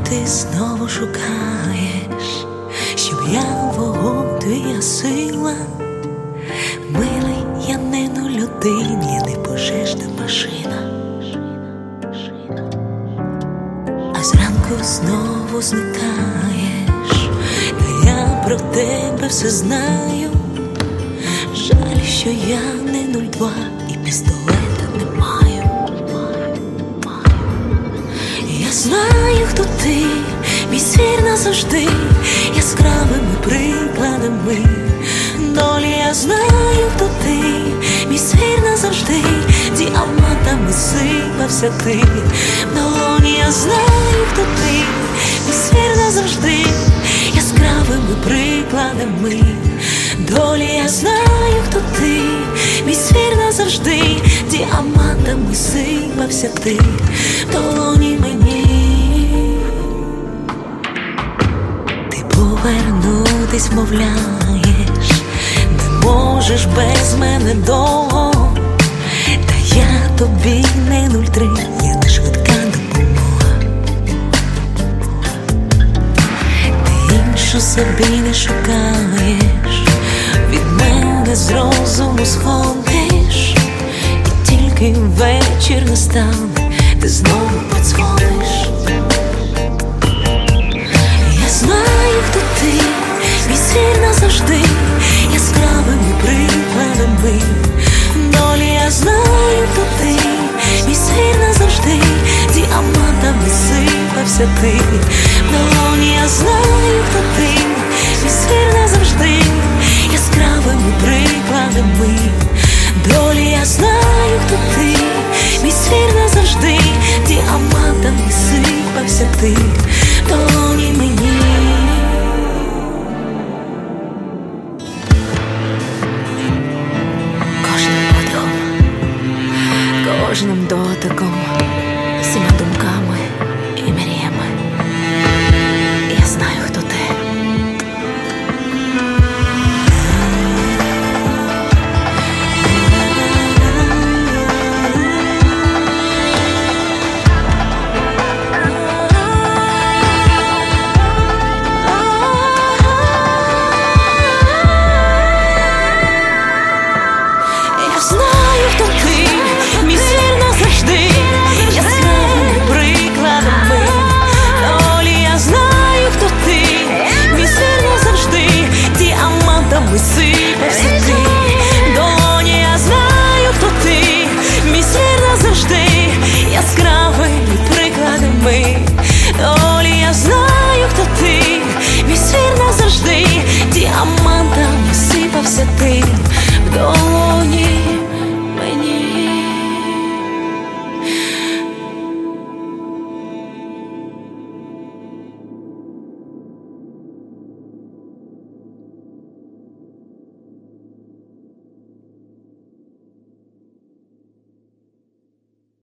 ти знову шукаєш, щоб я вогонь твоя сила. Милий, я не ну людина, я не пожежна машина. А зранку знову зникаєш, та я про тебе все знаю. Жаль, що я не 02 і пістолета не маю. Я знаю, хто ти, мій свір назавжди, яскравими прикладами долі. Я знаю, хто ти, мій свір назавжди, діамантами сипався ти в долоні. Я знаю, хто ти, мій свір назавжди, яскравими прикладами долі. Я знаю, хто ти, мій свір назавжди, діамантами сипався ти в долоні мені. Ти повернутись вмовляєш, не можеш без мене довго. Та я тобі не 03, я не швидка допомога. Ти іншу собі не шукаєш, від мене з розуму сходиш. І тільки вечір настане, ти знову подзвониш. Я знаю, хто ти, мій свір назавжди, яскравими прикладами долі. Я знаю, хто ти, мій свір назавжди, діамантами сипався ти в долоні. Я знаю, хто ти, мій свір назавжди, яскравими прикладами долі. Я знаю, хто ти, мій свір назавжди, діамантами сипався ти в долоні мені. Кожним подихом, кожним дотиком, всіма думками і мріями я знаю, хто ти. Сипався ти в долоні. Я знаю, хто ти, мій свір назавжди, яскравими прикладами долі. Я знаю, хто ти, мій свір назавжди, діамантами сипався ти.